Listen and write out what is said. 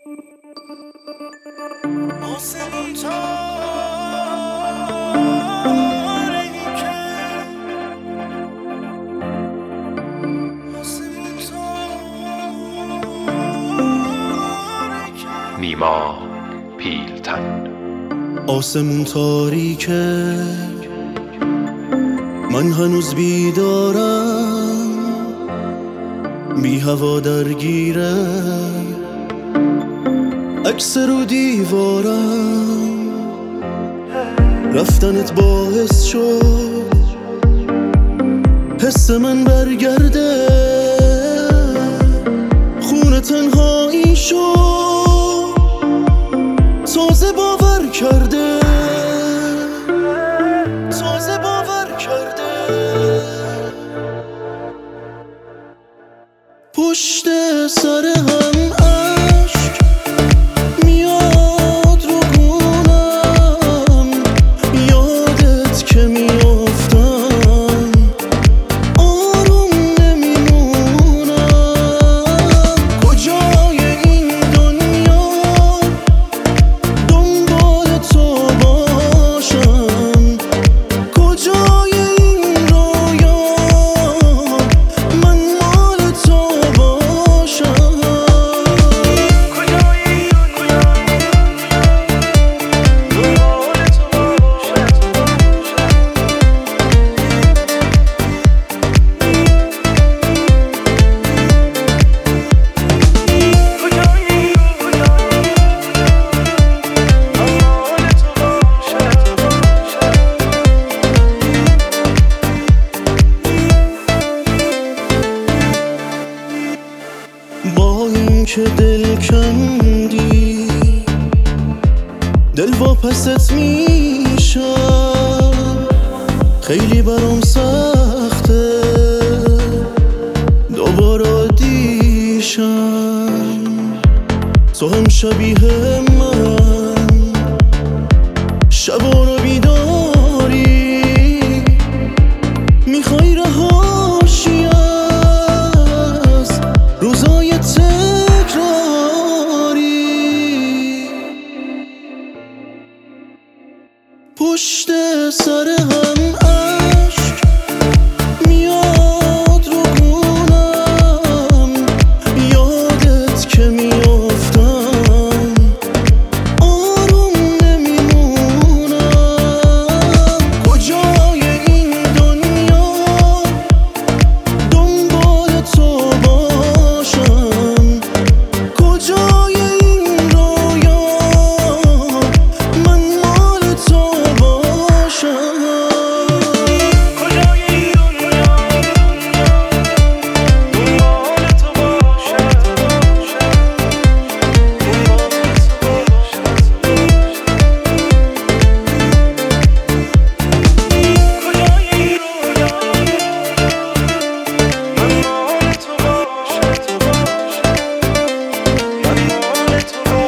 آسمون تاریکه، آسمون تاریکه. نیما پیلتن. آسمون تاریکه، من هنوز بیدارم، بی هوا درگیره عکس رو دیوارم. رفتنت باعث شد حس من برگرده، خونه تنهایی شد تازه باور کرده، تازه باور کرده. پشت سر هم عشق میاد رو گونم، یادت که میافتم آروم نمیمونم. کجای این دنیا دنبال تو باشم، کجای این رویا من مال تو باشم. کجای این دنیا دنبال تو باشم. کجای این دنیا دنبال تو باشم. با این که دل کندی دل واپست میشم، خیلی برام سخته دوباره عادیشم. تو هم شبیه من شبا رو بیداری، میخوای رهاشی از روزای تکراری. پشت سر هم عشق میاد رو گونم، یادت که میافتم آروم نمیمونم. کجای این دنیا دنبال تو باشم، کجای این رویا من مال تو باشم. کجای این دنیا دنبال تو باشم، کجای این رویا من مال تو باشم، من مال تو باشم.